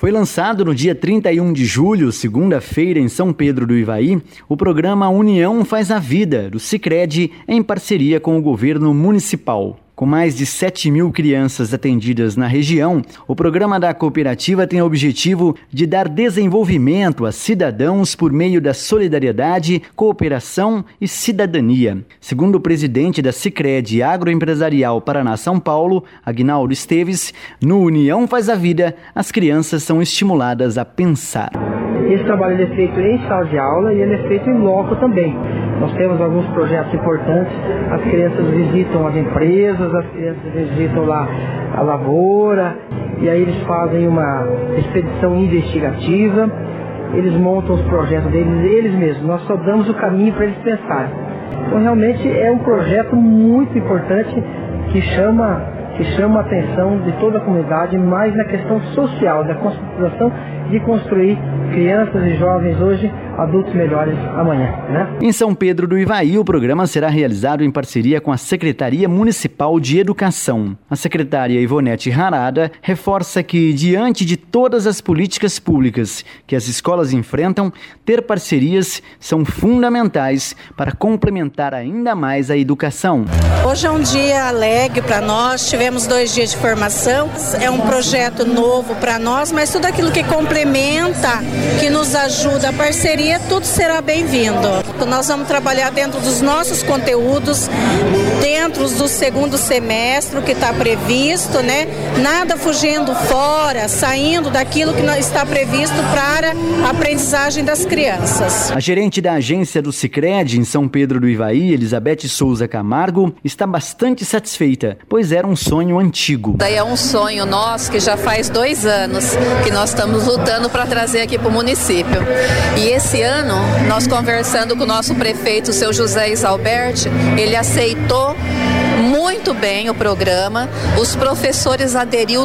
Foi lançado no dia 31 de julho, segunda-feira, em São Pedro do Ivaí, o programa União Faz a Vida, do Sicredi, em parceria com o governo municipal. Com mais de 7.000 crianças atendidas na região, o programa da cooperativa tem o objetivo de dar desenvolvimento a cidadãos por meio da solidariedade, cooperação e cidadania. Segundo o presidente da Sicredi Agroempresarial Paraná-São Paulo, Aguinaldo Esteves, no União Faz a Vida, as crianças são estimuladas a pensar. Esse trabalho é feito em sala de aula e ele é feito em loco também. Nós temos alguns projetos importantes, as crianças visitam as empresas, as crianças visitam lá a lavoura, e aí eles fazem uma expedição investigativa, eles montam os projetos deles, eles mesmos, nós só damos o caminho para eles pensarem. Então realmente é um projeto muito importante que chama a atenção de toda a comunidade, mais na questão social, da conscientização de construir crianças e jovens hoje, adultos melhores amanhã, né? Em São Pedro do Ivaí, o programa será realizado em parceria com a Secretaria Municipal de Educação. A secretária Ivonete Harada reforça que, diante de todas as políticas públicas que as escolas enfrentam, ter parcerias são fundamentais para complementar ainda mais a educação. Hoje é um dia alegre para nós, tivemos 2 dias de formação, é um projeto novo para nós, mas tudo aquilo que complementa, que nos ajuda, a parceria, tudo será bem-vindo. Nós vamos trabalhar dentro dos nossos conteúdos, dentro do segundo semestre que está previsto, né? Nada fugindo fora, saindo daquilo que está previsto para a aprendizagem das crianças. A gerente da agência do Sicredi em São Pedro do Ivaí, Elizabeth Souza Camargo, está bastante satisfeita, pois era um sonho antigo. Daí é um sonho nosso que já faz 2 anos que nós estamos lutando para trazer aqui para o município. E esse ano, nós conversando com o nosso prefeito, o seu José Isalberti, ele aceitou muito bem o programa, os professores aderiu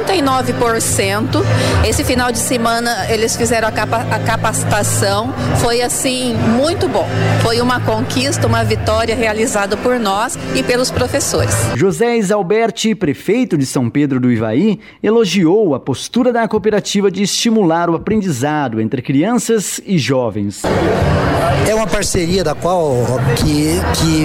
99%, esse final de semana eles fizeram a capacitação, foi assim, muito bom, foi uma conquista, uma vitória realizada por nós e pelos professores. José Isalberti, prefeito de São Pedro do Ivaí, elogiou a postura da cooperativa de estimular o aprendizado entre crianças e jovens. É uma parceria da qual que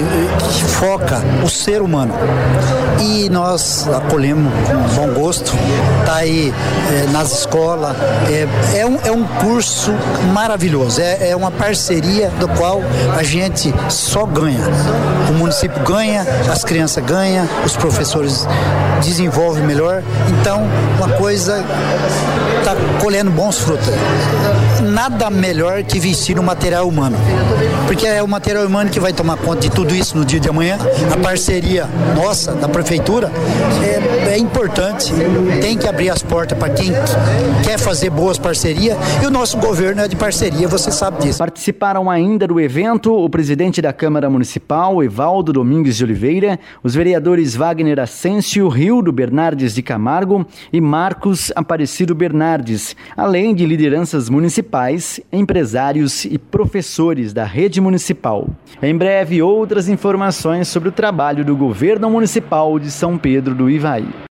foca o ser humano e nós acolhemos com bom gosto, está aí nas escolas, é um curso maravilhoso, é uma parceria do qual a gente só ganha, o município ganha, as crianças ganham, os professores desenvolvem melhor, então uma coisa está colhendo bons frutos. Nada melhor que vestir o material humano, porque é o material humano que vai tomar conta de tudo isso no dia de amanhã. A parceria nossa, da prefeitura, é importante, tem que abrir as portas para quem quer fazer boas parcerias, e o nosso governo é de parceria, você sabe disso. Participaram ainda do evento o presidente da Câmara Municipal, Evaldo Domingues de Oliveira, os vereadores Wagner Ascencio, Rildo Bernardes de Camargo e Marcos Aparecido Bernardes, além de lideranças municipais, empresários e professores da rede municipal. Em breve, outras informações sobre o trabalho do governo municipal de São Pedro do Ivaí.